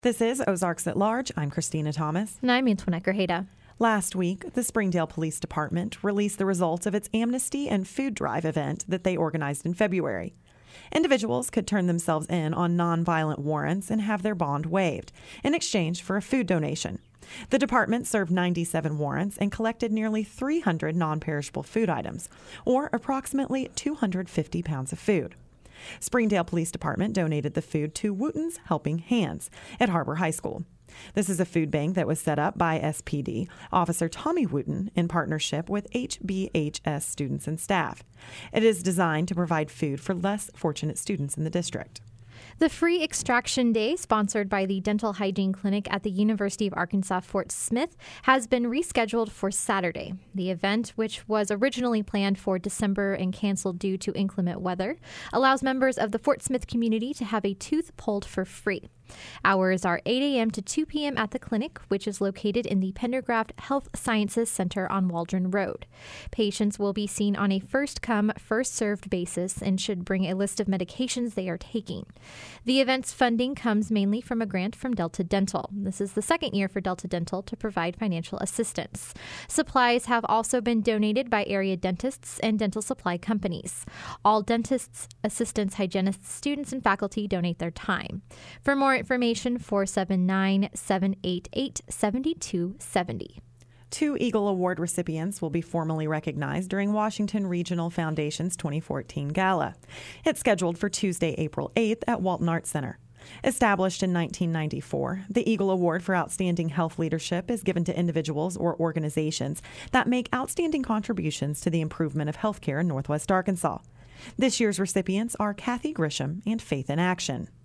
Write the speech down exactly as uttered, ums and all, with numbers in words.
This is Ozarks at Large. I'm Christina Thomas. And I'm Antoinette Grajeda. Last week, the Springdale Police Department released the results of its Amnesty and Food Drive event that they organized in February. Individuals could turn themselves in on nonviolent warrants and have their bond waived in exchange for a food donation. The department served ninety-seven warrants and collected nearly three hundred non-perishable food items, or approximately two hundred fifty pounds of food. Springdale Police Department donated the food to Wooten's Helping Hands at Harbor High School. This is a food bank that was set up by S P D Officer Tommy Wooten in partnership with H B H S students and staff. It is designed to provide food for less fortunate students in the district. The Free Extraction Day, sponsored by the Dental Hygiene Clinic at the University of Arkansas Fort Smith, has been rescheduled for Saturday. The event, which was originally planned for December and canceled due to inclement weather, allows members of the Fort Smith community to have a tooth pulled for free. Hours are eight a.m. to two p.m. at the clinic, which is located in the Pendergraft Health Sciences Center on Waldron Road. Patients will be seen on a first-come, first-served basis and should bring a list of medications they are taking. The event's funding comes mainly from a grant from Delta Dental. This is the second year for Delta Dental to provide financial assistance. Supplies have also been donated by area dentists and dental supply companies. All dentists, assistants, hygienists, students, and faculty donate their time. For more information, four seven nine, seven eight eight, seven two seven zero. Two Eagle Award recipients will be formally recognized during Washington Regional Foundation's twenty fourteen Gala. It's scheduled for Tuesday, April eighth at Walton Arts Center. Established in nineteen ninety-four, the Eagle Award for Outstanding Health Leadership is given to individuals or organizations that make outstanding contributions to the improvement of healthcare in Northwest Arkansas. This year's recipients are Kathy Grisham and Faith in Action.